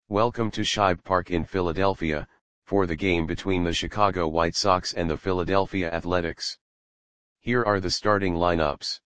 Welcome to Shibe Park in Philadelphia, for the game between the Chicago White Sox and the Philadelphia Athletics. Here are the starting lineups.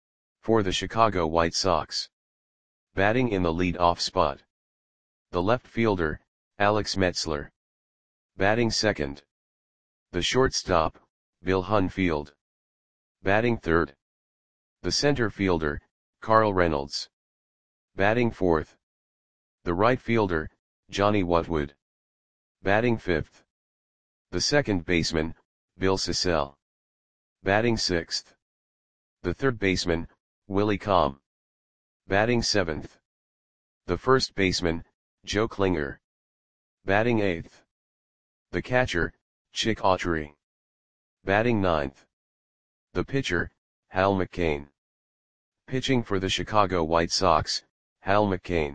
For the Chicago White Sox. Batting in the lead-off spot. The left fielder, Alex Metzler. Batting second. The shortstop, Bill Hunfield. Batting third. The center fielder, Carl Reynolds. Batting fourth. The right fielder, Johnny Wutwood. Batting fifth. The second baseman, Bill Sissell. Batting sixth. The third baseman, Willie Comm. Batting seventh. The first baseman, Joe Klinger. Batting eighth. The catcher, Chick Autry. Batting ninth. The pitcher, Hal McCain. Pitching for the Chicago White Sox, Hal McCain.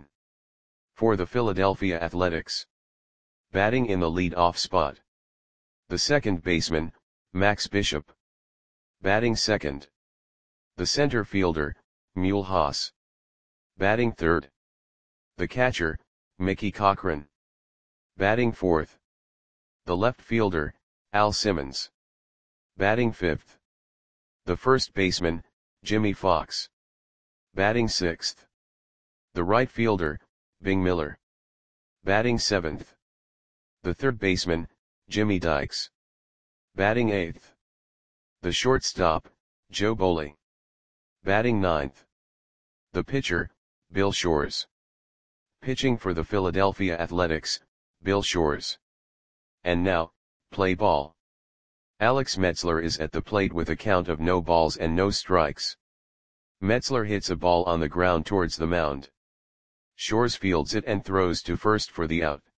For the Philadelphia Athletics. Batting in the lead-off spot. The second baseman, Max Bishop. Batting second. The center fielder, Mule Haas. Batting third. The catcher, Mickey Cochrane. Batting fourth. The left fielder, Al Simmons. Batting fifth. The first baseman, Jimmy Fox. Batting sixth. The right fielder, Bing Miller. Batting seventh. The third baseman, Jimmy Dykes. Batting eighth. The shortstop, Joe Boley. Batting ninth. The pitcher, Bill Shores. Pitching for the Philadelphia Athletics, Bill Shores. And now, play ball. Alex Metzler is at the plate with a count of no balls and no strikes. Metzler hits a ball on the ground towards the mound. Shores fields it and throws to first for the out.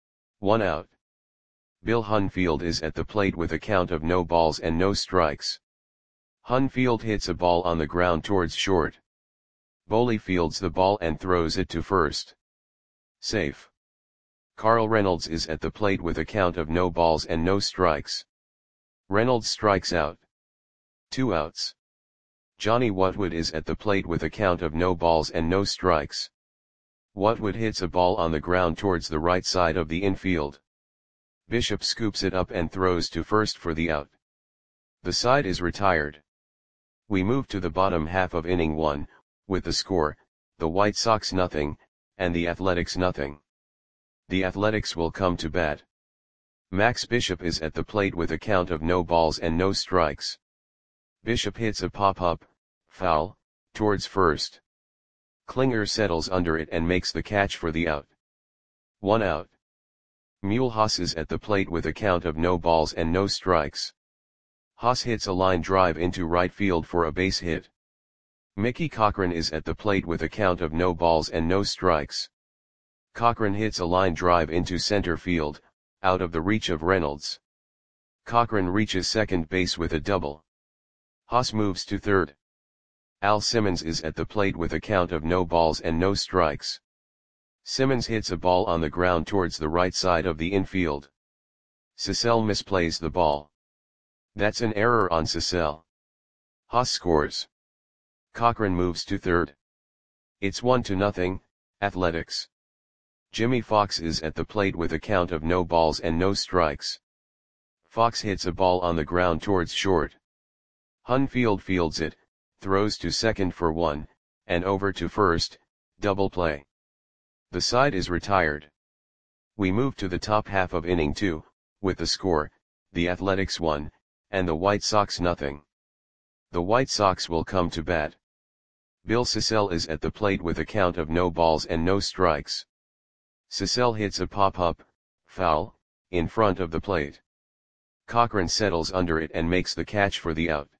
1 out. Bill Hunfield is at the plate with a count of no balls and no strikes. Hunfield hits a ball on the ground towards short. Boley fields the ball and throws it to first. Safe. Carl Reynolds is at the plate with a count of no balls and no strikes. Reynolds strikes out. 2 outs. Johnny Wutwood is at the plate with a count of no balls and no strikes. Wutwood hits a ball on the ground towards the right side of the infield. Bishop scoops it up and throws to first for the out. The side is retired. We move to the bottom half of inning 1, with the score, the White Sox 0, and the Athletics 0. The Athletics will come to bat. Max Bishop is at the plate with a count of no balls and no strikes. Bishop hits a pop-up, foul, towards first. Klinger settles under it and makes the catch for the out. 1 out. Mule Haas is at the plate with a count of no balls and no strikes. Haas hits a line drive into right field for a base hit. Mickey Cochrane is at the plate with a count of no balls and no strikes. Cochrane hits a line drive into center field, out of the reach of Reynolds. Cochrane reaches second base with a double. Haas moves to third. Al Simmons is at the plate with a count of no balls and no strikes. Simmons hits a ball on the ground towards the right side of the infield. Sissell misplays the ball. That's an error on Sissell. Haas scores. Cochrane moves to third. It's 1-0, Athletics. Jimmy Fox is at the plate with a count of no balls and no strikes. Fox hits a ball on the ground towards short. Hunfield fields it, throws to second for 1, and over to first, double play. The side is retired. We move to the top half of inning 2, with the score, the Athletics 1, and the White Sox 0. The White Sox will come to bat. Bill Sissell is at the plate with a count of no balls and no strikes. Sissell hits a pop-up, foul, in front of the plate. Cochrane settles under it and makes the catch for the out.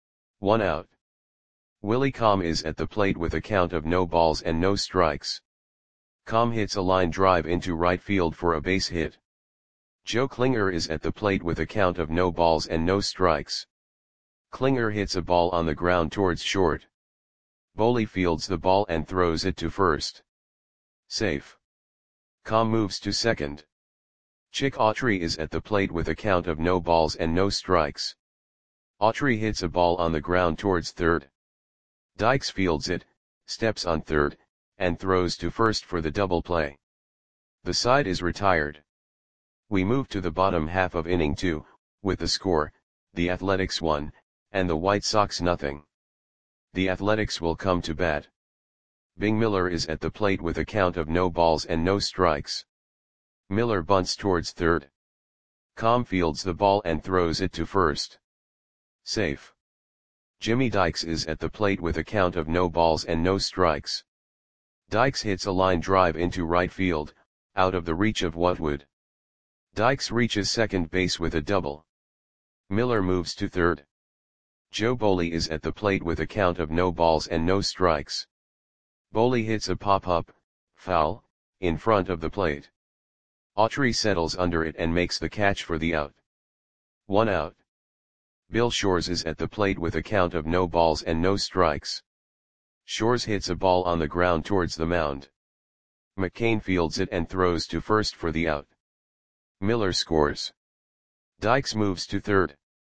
1 out. Willie Comm is at the plate with a count of no balls and no strikes. Comm hits a line drive into right field for a base hit. Joe Klinger is at the plate with a count of no balls and no strikes. Klinger hits a ball on the ground towards short. Boley fields the ball and throws it to first. Safe. Comm moves to second. Chick Autry is at the plate with a count of no balls and no strikes. Autry hits a ball on the ground towards third. Dykes fields it, steps on third, and throws to first for the double play. The side is retired. We move to the bottom half of inning 2, with the score, the Athletics 1, and the White Sox nothing. The Athletics will come to bat. Bing Miller is at the plate with a count of no balls and no strikes. Miller bunts towards third. Com fields the ball and throws it to first. Safe. Jimmy Dykes is at the plate with a count of no balls and no strikes. Dykes hits a line drive into right field, out of the reach of Whatwood. Dykes reaches second base with a double. Miller moves to third. Joe Boley is at the plate with a count of no balls and no strikes. Boley hits a pop-up, foul, in front of the plate. Autry settles under it and makes the catch for the out. 1 out. Bill Shores is at the plate with a count of no balls and no strikes. Shores hits a ball on the ground towards the mound. McCain fields it and throws to first for the out. Miller scores. Dykes moves to third.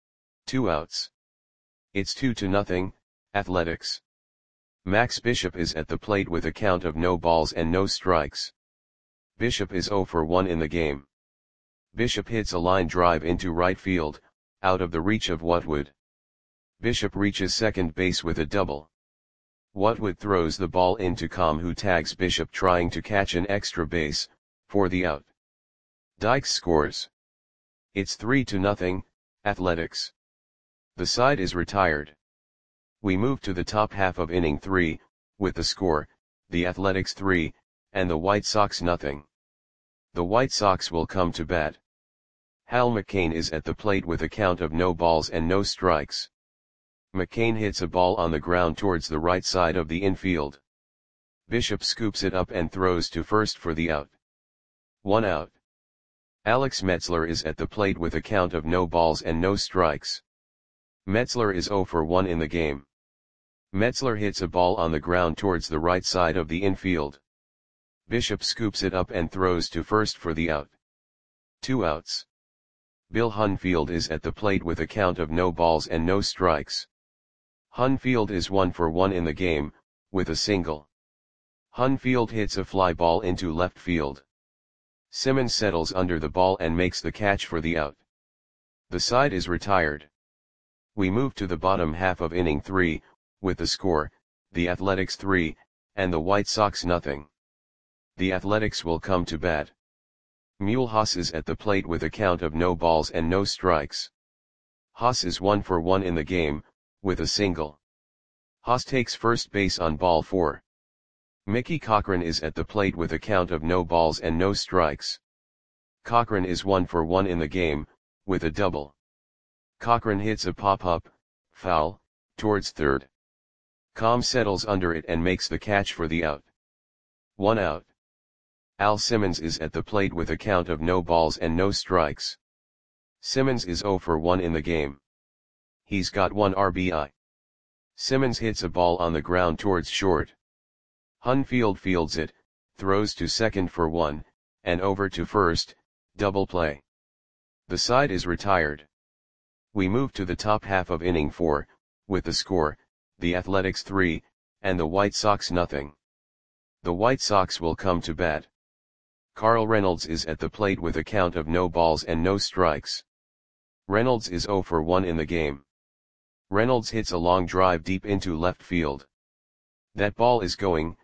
2 outs. It's 2-0, Athletics. Max Bishop is at the plate with a count of no balls and no strikes. Bishop is 0 for 1 in the game. Bishop hits a line drive into right field, out of the reach of Whatwood. Bishop reaches second base with a double. Whatwood throws the ball into Com, who tags Bishop trying to catch an extra base, for the out. Dykes scores. It's 3-0, Athletics. The side is retired. We move to the top half of inning 3, with the score, the Athletics 3, and the White Sox nothing. The White Sox will come to bat. Hal McCain is at the plate with a count of no balls and no strikes. McCain hits a ball on the ground towards the right side of the infield. Bishop scoops it up and throws to first for the out. 1 out. Alex Metzler is at the plate with a count of no balls and no strikes. Metzler is 0 for 1 in the game. Metzler hits a ball on the ground towards the right side of the infield. Bishop scoops it up and throws to first for the out. 2 outs. Bill Hunfield is at the plate with a count of no balls and no strikes. Hunfield is 1 for 1 in the game, with a single. Hunfield hits a fly ball into left field. Simmons settles under the ball and makes the catch for the out. The side is retired. We move to the bottom half of inning 3, with the score, the Athletics 3, and the White Sox nothing. The Athletics will come to bat. Mule Haas is at the plate with a count of no balls and no strikes. Haas is 1 for 1 in the game, with a single. Haas takes first base on ball 4. Mickey Cochran is at the plate with a count of no balls and no strikes. Cochran is 1 for 1 in the game, with a double. Cochran hits a pop-up, foul, towards third. Com settles under it and makes the catch for the out. 1 out. Al Simmons is at the plate with a count of no balls and no strikes. Simmons is 0 for 1 in the game. He's got 1 RBI. Simmons hits a ball on the ground towards short. Hunfield fields it, throws to second for 1, and over to first, double play. The side is retired. We move to the top half of inning 4, with the score, the Athletics 3, and the White Sox nothing. The White Sox will come to bat. Carl Reynolds is at the plate with a count of no balls and no strikes. Reynolds is 0 for 1 in the game. Reynolds hits a long drive deep into left field. That ball is gone.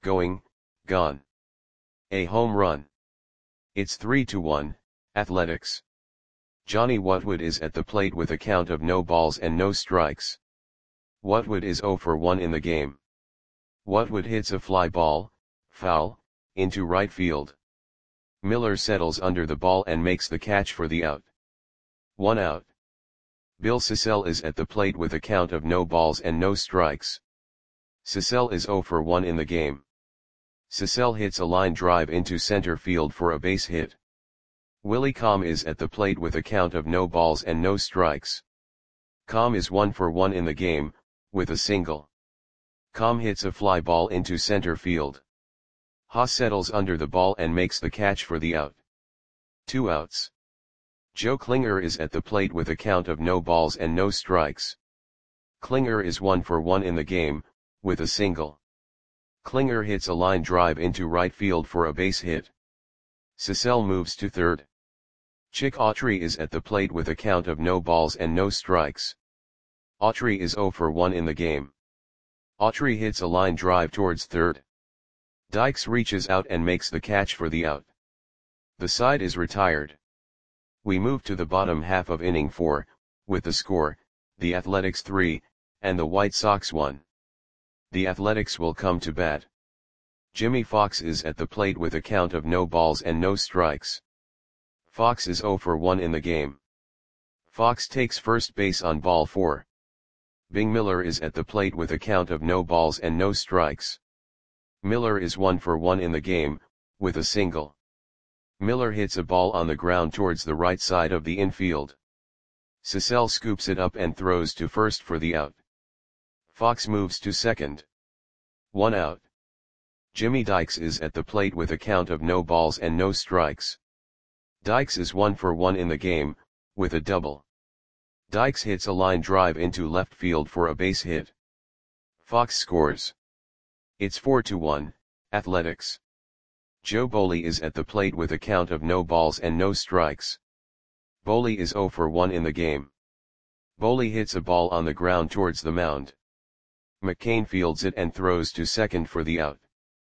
A home run. It's 3-1, Athletics. Johnny Whatwood is at the plate with a count of no balls and no strikes. Whatwood is 0 for 1 in the game. Whatwood hits a fly ball, foul, into right field. Miller settles under the ball and makes the catch for the out. 1 out. Bill Sissell is at the plate with a count of no balls and no strikes. Sissell is 0 for 1 in the game. Sissell hits a line drive into center field for a base hit. Willie Com is at the plate with a count of no balls and no strikes. Com is 1 for 1 in the game, with a single. Com hits a fly ball into center field. Haas settles under the ball and makes the catch for the out. 2 outs. Joe Klinger is at the plate with a count of no balls and no strikes. Klinger is 1 for 1 in the game, with a single. Klinger hits a line drive into right field for a base hit. Cecil moves to third. Chick Autry is at the plate with a count of no balls and no strikes. Autry is 0 for 1 in the game. Autry hits a line drive towards third. Dykes reaches out and makes the catch for the out. The side is retired. We move to the bottom half of inning 4, with the score, the Athletics 3, and the White Sox 1. The Athletics will come to bat. Jimmy Fox is at the plate with a count of no balls and no strikes. Fox is 0 for 1 in the game. Fox takes first base on ball 4. Bing Miller is at the plate with a count of no balls and no strikes. Miller is 1 for 1 in the game, with a single. Miller hits a ball on the ground towards the right side of the infield. Cecil scoops it up and throws to first for the out. Fox moves to second. 1 out. Jimmy Dykes is at the plate with a count of no balls and no strikes. Dykes is 1 for 1 in the game, with a double. Dykes hits a line drive into left field for a base hit. Fox scores. It's 4-1, Athletics. Joe Boley is at the plate with a count of no balls and no strikes. Boley is 0 for 1 in the game. Boley hits a ball on the ground towards the mound. McCain fields it and throws to second for the out.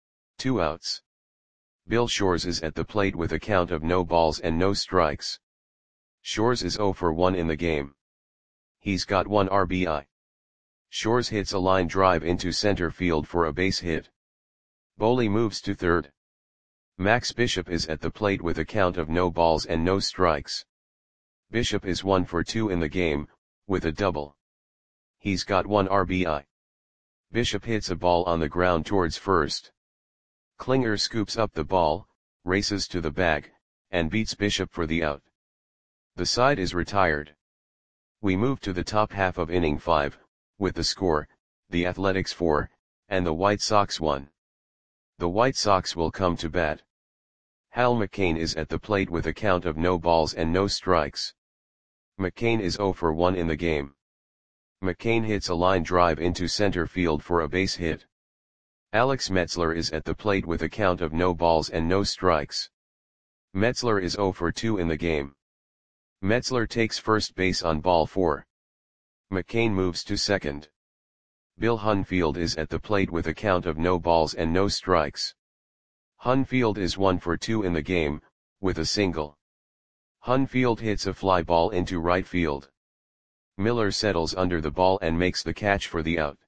2 outs. Bill Shores is at the plate with a count of no balls and no strikes. Shores is 0 for 1 in the game. He's got 1 RBI. Shores hits a line drive into center field for a base hit. Boley moves to third. Max Bishop is at the plate with a count of no balls and no strikes. Bishop is 1 for 2 in the game, with a double. He's got 1 RBI. Bishop hits a ball on the ground towards first. Klinger scoops up the ball, races to the bag, and beats Bishop for the out. The side is retired. We move to the top half of inning 5, with the score, the Athletics 4, and the White Sox 1. The White Sox will come to bat. Hal McCain is at the plate with a count of no balls and no strikes. McCain is 0 for 1 in the game. McCain hits a line drive into center field for a base hit. Alex Metzler is at the plate with a count of no balls and no strikes. Metzler is 0 for 2 in the game. Metzler takes first base on ball 4. McCain moves to second. Bill Hunfield is at the plate with a count of no balls and no strikes. Hunfield is 1 for 2 in the game, with a single. Hunfield hits a fly ball into right field. Miller settles under the ball and makes the catch for the out.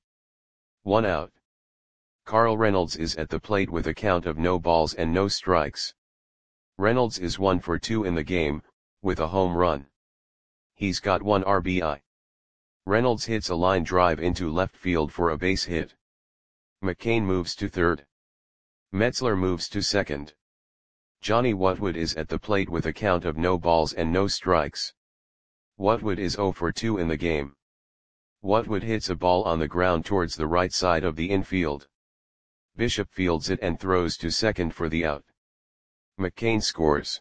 1 out. Carl Reynolds is at the plate with a count of no balls and no strikes. Reynolds is 1 for 2 in the game, with a home run. He's got 1 RBI. Reynolds hits a line drive into left field for a base hit. McCain moves to third. Metzler moves to second. Johnny Whatwood is at the plate with a count of no balls and no strikes. Whatwood is 0 for 2 in the game. Whatwood hits a ball on the ground towards the right side of the infield. Bishop fields it and throws to second for the out. McCain scores.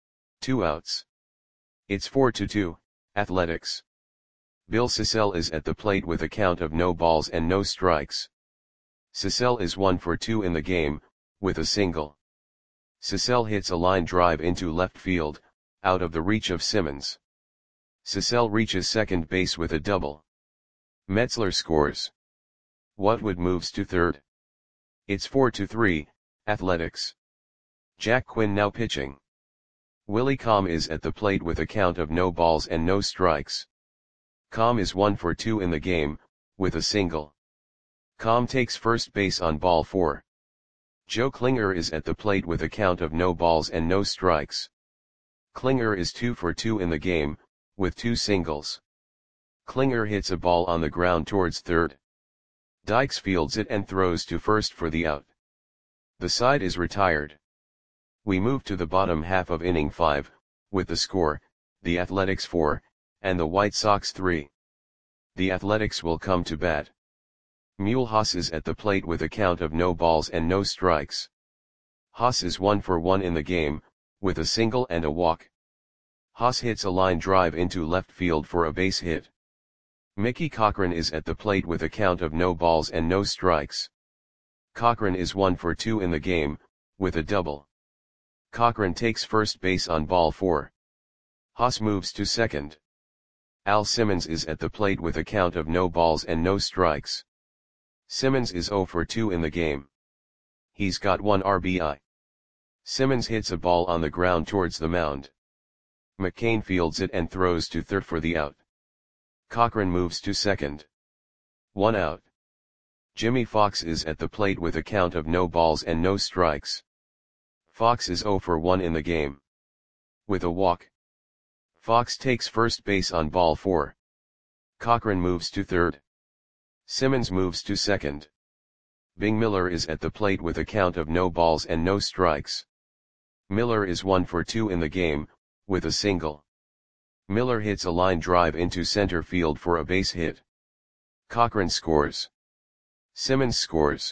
2 outs. It's 4-2, Athletics. Bill Cecil is at the plate with a count of no balls and no strikes. Cecil is 1 for 2 in the game, with a single. Cecil hits a line drive into left field, out of the reach of Simmons. Cecil reaches second base with a double. Metzler scores. Whatwood moves to third. It's 4-3, Athletics. Jack Quinn now pitching. Willie Comm is at the plate with a count of no balls and no strikes. Comm is 1 for 2 in the game, with a single. Comm takes first base on ball 4. Joe Klinger is at the plate with a count of no balls and no strikes. Klinger is 2 for 2 in the game, with 2 singles. Klinger hits a ball on the ground towards third. Dykes fields it and throws to first for the out. The side is retired. We move to the bottom half of inning 5, with the score, the Athletics 4, and the White Sox 3. The Athletics will come to bat. Mule Haas is at the plate with a count of no balls and no strikes. Haas is 1 for 1 in the game, with a single and a walk. Haas hits a line drive into left field for a base hit. Mickey Cochrane is at the plate with a count of no balls and no strikes. Cochrane is 1 for 2 in the game, with a double. Cochran takes first base on ball 4. Haas moves to second. Al Simmons is at the plate with a count of no balls and no strikes. Simmons is 0 for 2 in the game. He's got 1 RBI. Simmons hits a ball on the ground towards the mound. McCain fields it and throws to third for the out. Cochran moves to second. 1 out. Jimmy Fox is at the plate with a count of no balls and no strikes. Fox is 0 for 1 in the game. With a walk. Fox takes first base on ball 4. Cochran moves to third. Simmons moves to second. Bing Miller is at the plate with a count of no balls and no strikes. Miller is 1 for 2 in the game, with a single. Miller hits a line drive into center field for a base hit. Cochran scores. Simmons scores.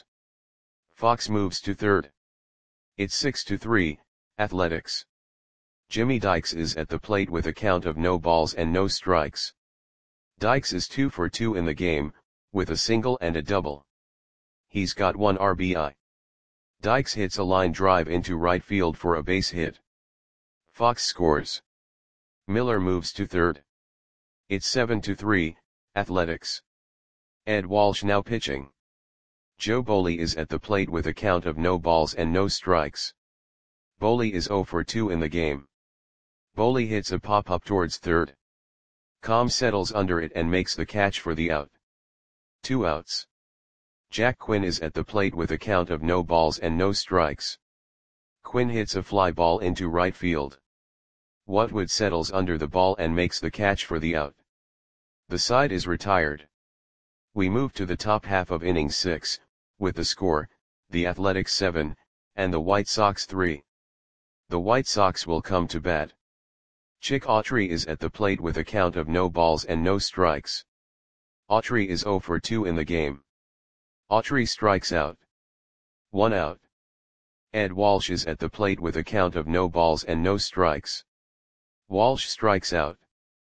Fox moves to third. It's 6-3, Athletics. Jimmy Dykes is at the plate with a count of no balls and no strikes. Dykes is 2 for 2 in the game, with a single and a double. He's got 1 RBI. Dykes hits a line drive into right field for a base hit. Fox scores. Miller moves to third. It's 7-3, Athletics. Ed Walsh now pitching. Joe Boley is at the plate with a count of no balls and no strikes. Boley is 0 for 2 in the game. Boley hits a pop-up towards third. Combs settles under it and makes the catch for the out. 2 outs. Jack Quinn is at the plate with a count of no balls and no strikes. Quinn hits a fly ball into right field. Whatwood settles under the ball and makes the catch for the out. The side is retired. We move to the top half of inning 6, with the score, the Athletics 7, and the White Sox 3. The White Sox will come to bat. Chick Autry is at the plate with a count of no balls and no strikes. Autry is 0 for 2 in the game. Autry strikes out. 1 out. Ed Walsh is at the plate with a count of no balls and no strikes. Walsh strikes out.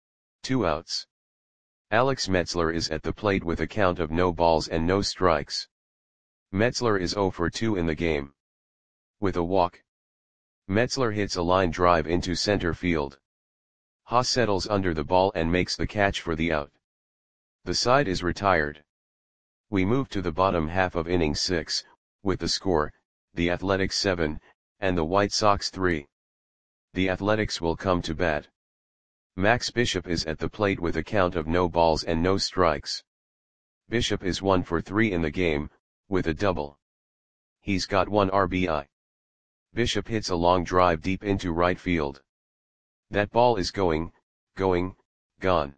2 outs. Alex Metzler is at the plate with a count of no balls and no strikes. Metzler is 0 for 2 in the game. With a walk. Metzler hits a line drive into center field. Haas settles under the ball and makes the catch for the out. The side is retired. We move to the bottom half of inning 6, with the score, the Athletics 7, and the White Sox 3. The Athletics will come to bat. Max Bishop is at the plate with a count of no balls and no strikes. Bishop is 1 for 3 in the game, with a double. He's got 1 RBI. Bishop hits a long drive deep into right field. That ball is going, gone.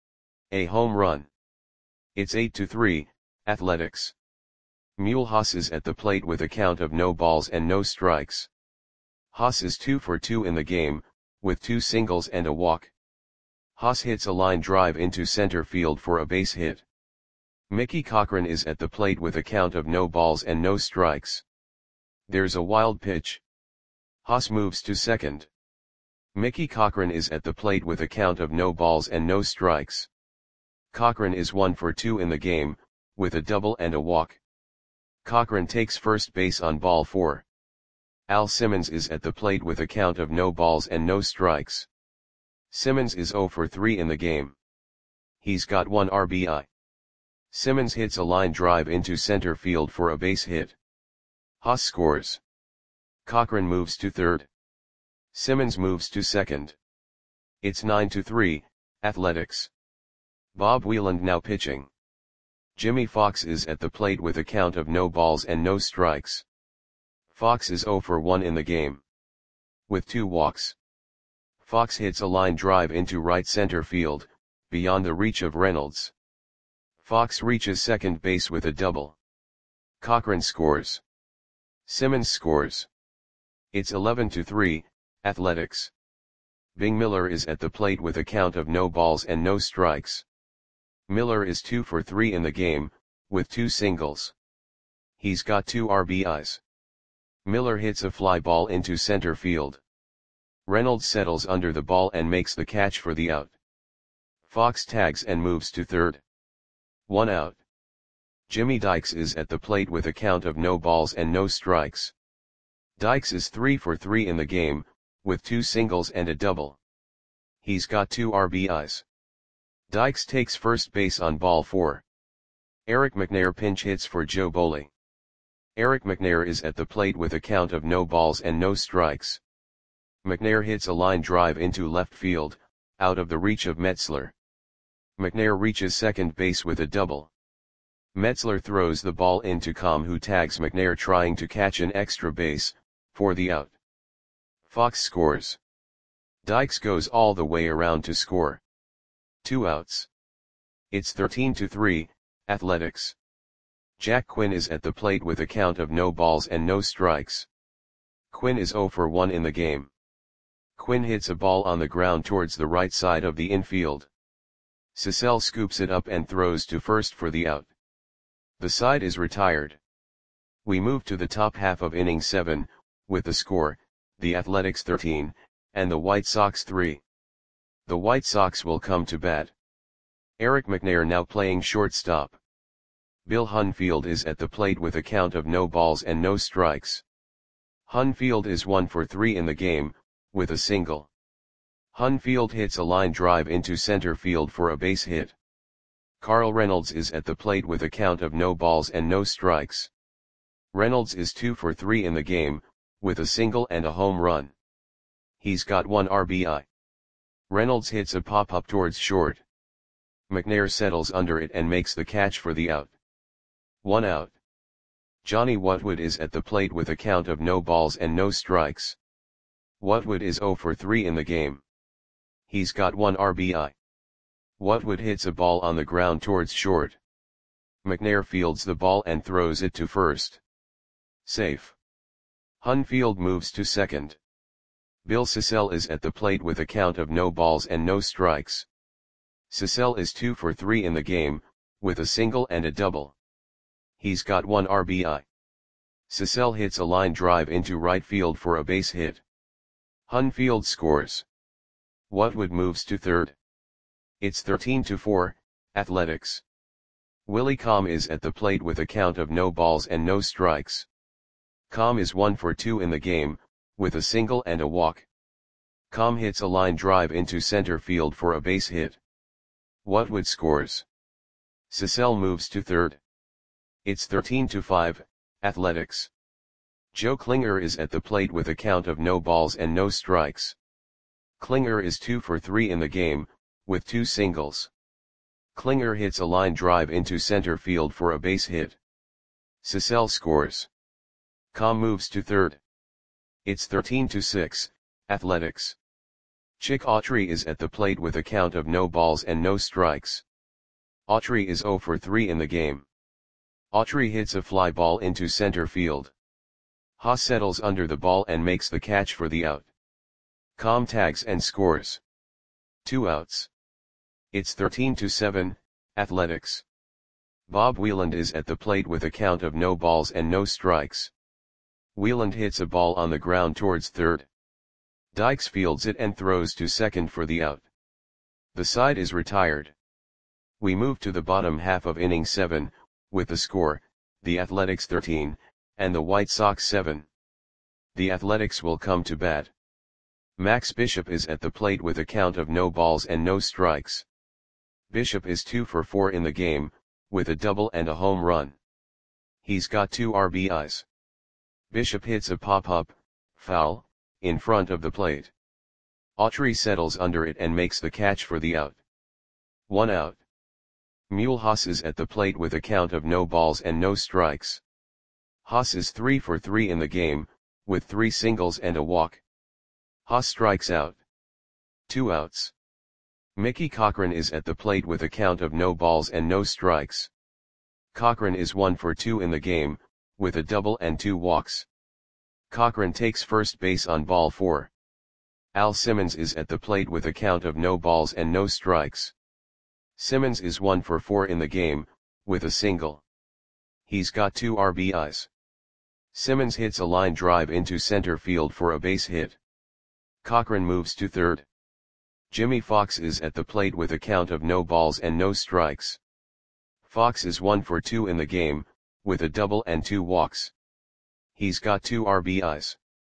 A home run. It's 8-3, Athletics. Mule Haas is at the plate with a count of no balls and no strikes. Haas is 2 for 2 in the game, with 2 singles and a walk. Haas hits a line drive into center field for a base hit. Mickey Cochran is at the plate with a count of no balls and no strikes. There's a wild pitch. Haas moves to second. Mickey Cochran is at the plate with a count of no balls and no strikes. Cochran is 1 for 2 in the game, with a double and a walk. Cochran takes first base on ball 4. Al Simmons is at the plate with a count of no balls and no strikes. Simmons is 0 for 3 in the game. He's got 1 RBI. Simmons hits a line drive into center field for a base hit. Haas scores. Cochran moves to third. Simmons moves to second. It's 9-3, Athletics. Bob Wieland now pitching. Jimmy Fox is at the plate with a count of no balls and no strikes. Fox is 0 for 1 in the game. With 2 walks. Fox hits a line drive into right center field, beyond the reach of Reynolds. Fox reaches second base with a double. Cochran scores. Simmons scores. It's 11-3, Athletics. Bing Miller is at the plate with a count of no balls and no strikes. Miller is 2 for 3 in the game, with 2 singles. He's got 2 RBIs. Miller hits a fly ball into center field. Reynolds settles under the ball and makes the catch for the out. Fox tags and moves to third. 1 out. Jimmy Dykes is at the plate with a count of no balls and no strikes. Dykes is 3 for 3 in the game, with 2 singles and a double. He's got 2 RBIs. Dykes takes first base on ball 4. Eric McNair pinch hits for Joe Boley. Eric McNair is at the plate with a count of no balls and no strikes. McNair hits a line drive into left field, out of the reach of Metzler. McNair reaches second base with a double. Metzler throws the ball into Com, who tags McNair trying to catch an extra base, for the out. Fox scores. Dykes goes all the way around to score. 2 outs. It's 13-3, Athletics. Jack Quinn is at the plate with a count of no balls and no strikes. Quinn is 0 for 1 in the game. Quinn hits a ball on the ground towards the right side of the infield. Cecil scoops it up and throws to first for the out. The side is retired. We move to the top half of inning 7, with the score, the Athletics 13, and the White Sox 3. The White Sox will come to bat. Eric McNair now playing shortstop. Bill Hunfield is at the plate with a count of no balls and no strikes. Hunfield is 1 for 3 in the game, with a single. Hunfield hits a line drive into center field for a base hit. Carl Reynolds is at the plate with a count of no balls and no strikes. Reynolds is 2 for 3 in the game, with a single and a home run. He's got 1 RBI. Reynolds hits a pop-up towards short. McNair settles under it and makes the catch for the out. 1 out. Johnny Whatwood is at the plate with a count of no balls and no strikes. Whatwood is 0 for 3 in the game. He's got 1 RBI. Whatwood hits a ball on the ground towards short. McNair fields the ball and throws it to first. Safe. Hunfield moves to second. Bill Cecil is at the plate with a count of no balls and no strikes. Cecil is 2 for 3 in the game, with a single and a double. He's got 1 RBI. Cecil hits a line drive into right field for a base hit. Hunfield scores. Whatwood moves to third. It's 13-4, Athletics. Willie Com is at the plate with a count of no balls and no strikes. Com is 1 for 2 in the game, with a single and a walk. Com hits a line drive into center field for a base hit. Whatwood scores. Cecil moves to third. It's 13-5, Athletics. Joe Klinger is at the plate with a count of no balls and no strikes. Klinger is 2 for 3 in the game, with 2 singles. Klinger hits a line drive into center field for a base hit. Cecil scores. Com moves to third. It's 13-6, Athletics. Chick Autry is at the plate with a count of no balls and no strikes. Autry is 0 for 3 in the game. Autry hits a fly ball into center field. Haas settles under the ball and makes the catch for the out. Com tags and scores. 2 outs. It's 13-7, Athletics. Bob Wieland is at the plate with a count of no balls and no strikes. Wieland hits a ball on the ground towards third. Dykes fields it and throws to second for the out. The side is retired. We move to the bottom half of inning 7, with the score, the Athletics 13, and the White Sox 7. The Athletics will come to bat. Max Bishop is at the plate with a count of no balls and no strikes. Bishop is 2 for 4 in the game, with a double and a home run. He's got 2 RBIs. Bishop hits a pop-up, foul, in front of the plate. Autry settles under it and makes the catch for the out. 1 out. Mule Haas is at the plate with a count of no balls and no strikes. Haas is 3 for 3 in the game, with 3 singles and a walk. Haas strikes out. 2 outs. Mickey Cochran is at the plate with a count of no balls and no strikes. Cochran is 1 for 2 in the game, with a double and 2 walks. Cochran takes first base on ball 4. Al Simmons is at the plate with a count of no balls and no strikes. Simmons is 1 for 4 in the game, with a single. He's got 2 RBIs. Simmons hits a line drive into center field for a base hit. Cochran moves to third. Jimmy Fox is at the plate with a count of no balls and no strikes. Fox is 1 for 2 in the game, with a double and 2 walks. He's got 2 RBIs.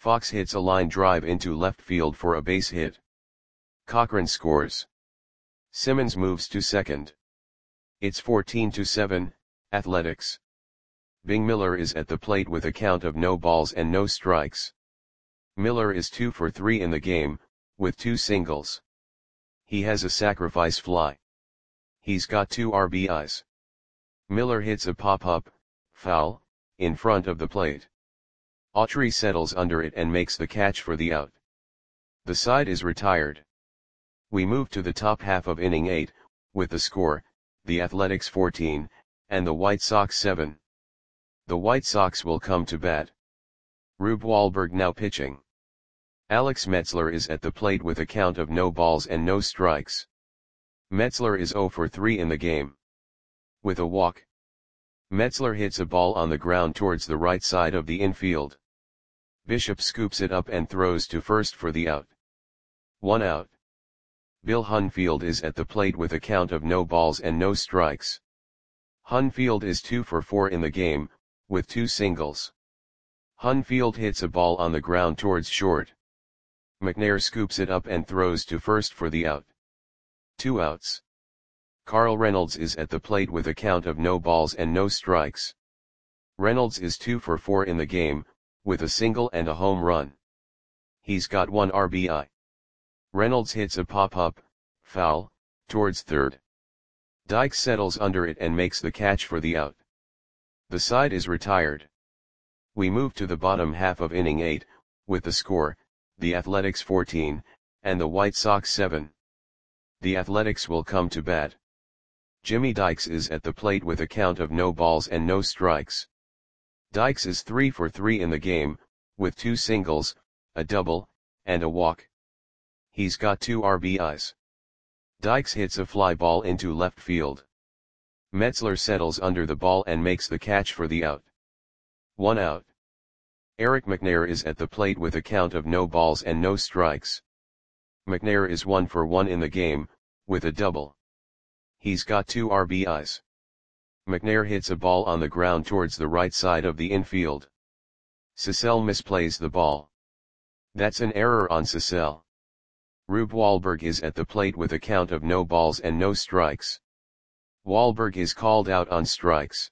Fox hits a line drive into left field for a base hit. Cochran scores. Simmons moves to second. It's 14-7, Athletics. Bing Miller is at the plate with a count of no balls and no strikes. Miller is 2 for 3 in the game, with 2 singles. He has a sacrifice fly. He's got 2 RBIs. Miller hits a pop-up, foul, in front of the plate. Autry settles under it and makes the catch for the out. The side is retired. We move to the top half of inning 8, with the score, the Athletics 14, and the White Sox 7. The White Sox will come to bat. Rube Wahlberg now pitching. Alex Metzler is at the plate with a count of no balls and no strikes. Metzler is 0 for 3 in the game. With a walk. Metzler hits a ball on the ground towards the right side of the infield. Bishop scoops it up and throws to first for the out. 1 out. Bill Hunfield is at the plate with a count of no balls and no strikes. Hunfield is 2 for 4 in the game, with 2 singles. Hunfield hits a ball on the ground towards short. McNair scoops it up and throws to first for the out. 2 outs. Carl Reynolds is at the plate with a count of no balls and no strikes. Reynolds is 2 for 4 in the game, with a single and a home run. He's got 1 RBI. Reynolds hits a pop-up, foul, towards third. Dykes settles under it and makes the catch for the out. The side is retired. We move to the bottom half of inning 8, with the score, the Athletics 14, and the White Sox 7. The Athletics will come to bat. Jimmy Dykes is at the plate with a count of no balls and no strikes. Dykes is 3 for 3 in the game, with 2 singles, a double, and a walk. He's got 2 RBIs. Dykes hits a fly ball into left field. Metzler settles under the ball and makes the catch for the out. 1 out. Eric McNair is at the plate with a count of no balls and no strikes. McNair is 1 for 1 in the game, with a double. He's got 2 RBIs. McNair hits a ball on the ground towards the right side of the infield. Cecil misplays the ball. That's an error on Cecil. Rube Wahlberg is at the plate with a count of no balls and no strikes. Wahlberg is called out on strikes.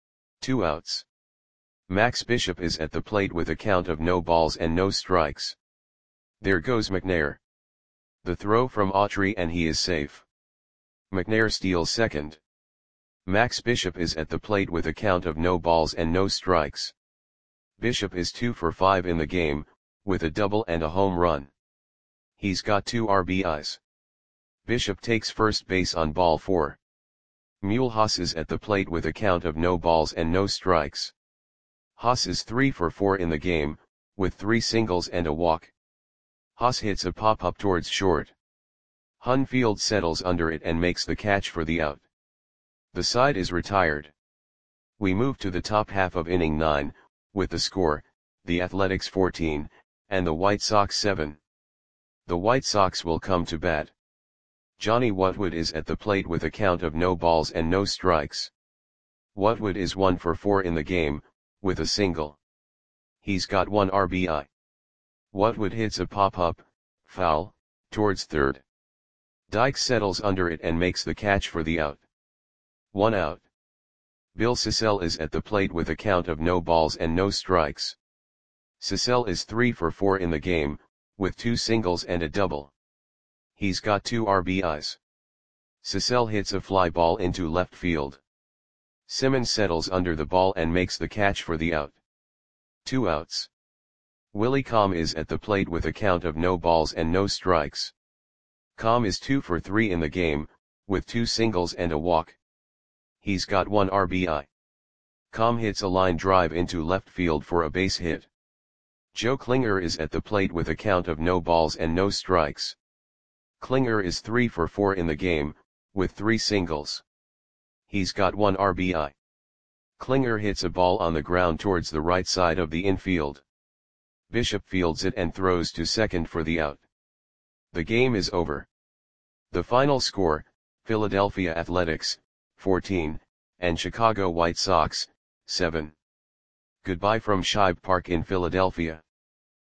2 outs. Max Bishop is at the plate with a count of no balls and no strikes. There goes McNair. The throw from Autry and he is safe. McNair steals second. Max Bishop is at the plate with a count of no balls and no strikes. Bishop is 2 for 5 in the game, with a double and a home run. He's got 2 RBIs. Bishop takes first base on ball 4. Mulhouse is at the plate with a count of no balls and no strikes. Haas is 3 for 4 in the game, with 3 singles and a walk. Haas hits a pop-up towards short. Hunfield settles under it and makes the catch for the out. The side is retired. We move to the top half of inning 9, with the score, the Athletics 14, and the White Sox 7. The White Sox will come to bat. Johnny Whatwood is at the plate with a count of no balls and no strikes. Whatwood is 1 for 4 in the game, with a single. He's got 1 RBI. Whatwood hits a pop-up, foul, towards third. Dykes settles under it and makes the catch for the out. 1 out. Bill Cecil is at the plate with a count of no balls and no strikes. Cecil is 3 for 4 in the game, with 2 singles and a double. He's got 2 RBIs. Cecil hits a fly ball into left field. Simmons settles under the ball and makes the catch for the out. 2 outs. Willie Comm is at the plate with a count of no balls and no strikes. Comm is 2 for 3 in the game, with 2 singles and a walk. He's got 1 RBI. Comm hits a line drive into left field for a base hit. Joe Klinger is at the plate with a count of no balls and no strikes. Klinger is 3 for 4 in the game, with 3 singles. He's got 1 RBI. Klinger hits a ball on the ground towards the right side of the infield. Bishop fields it and throws to second for the out. The game is over. The final score, Philadelphia Athletics, 14, and Chicago White Sox, 7. Goodbye from Shibe Park in Philadelphia.